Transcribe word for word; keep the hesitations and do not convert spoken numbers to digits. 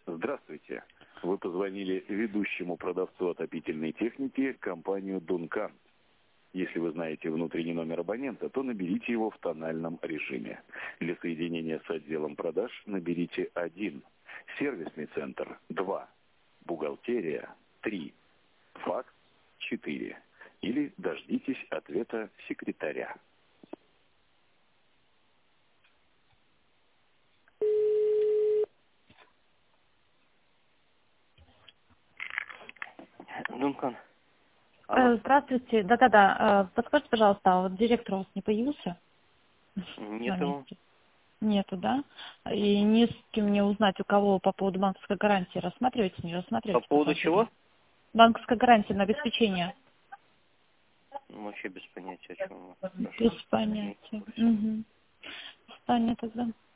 Здравствуйте. Вы позвонили ведущему продавцу отопительной техники компанию «Дункан». Если вы знаете внутренний номер абонента, то наберите его в тональном режиме. Для соединения с отделом продаж наберите один. Сервисный центр два. Бухгалтерия три. Факс четыре. Или дождитесь ответа секретаря. Дункан. Э, Здравствуйте. Да-да-да. Э, Подскажите, пожалуйста, а вот директор у вас не появился? Нет На его. месте? Нету, да? И не с кем мне узнать, у кого по поводу банковской гарантии рассматриваете, не По рассматриваете? поводу пока? чего? Банковская гарантия на обеспечение. Ну, вообще без понятия, о чем вы. Без понятия. Угу. Встань тогда.